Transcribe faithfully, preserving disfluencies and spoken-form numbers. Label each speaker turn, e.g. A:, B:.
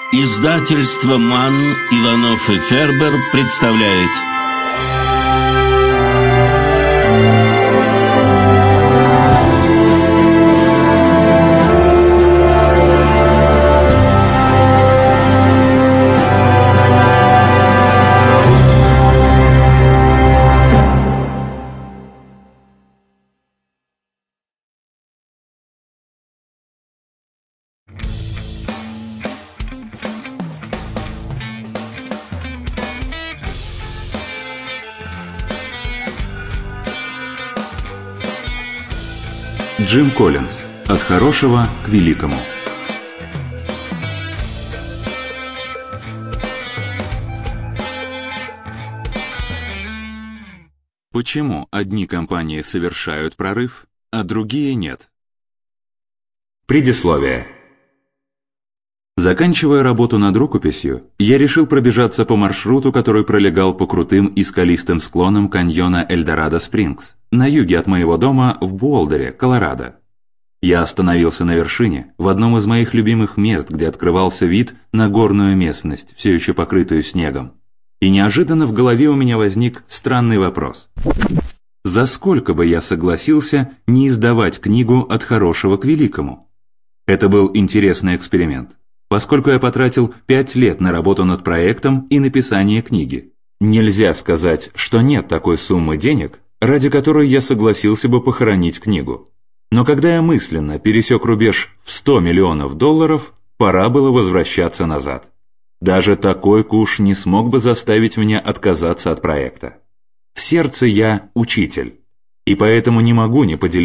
A: Издательство «Манн, Иванов и Фербер» представляет.
B: Джим Коллинз. От хорошего к великому. Почему одни компании совершают прорыв, а другие нет? Предисловие. Заканчивая работу над рукописью, я решил пробежаться по маршруту, который пролегал по крутым и скалистым склонам каньона Эльдорадо-Спрингс, на юге от моего дома в Буолдере, Колорадо. Я остановился на вершине, в одном из моих любимых мест, где открывался вид на горную местность, все еще покрытую снегом. И неожиданно в голове у меня возник странный вопрос. За сколько бы я согласился не издавать книгу «От хорошего к великому»? Это был интересный эксперимент, поскольку я потратил пять лет на работу над проектом и написание книги. Нельзя сказать, что нет такой суммы денег, ради которой я согласился бы похоронить книгу. Но когда я мысленно пересек рубеж в сто миллионов долларов, пора было возвращаться назад. Даже такой куш не смог бы заставить меня отказаться от проекта. В сердце я учитель, и поэтому не могу не поделиться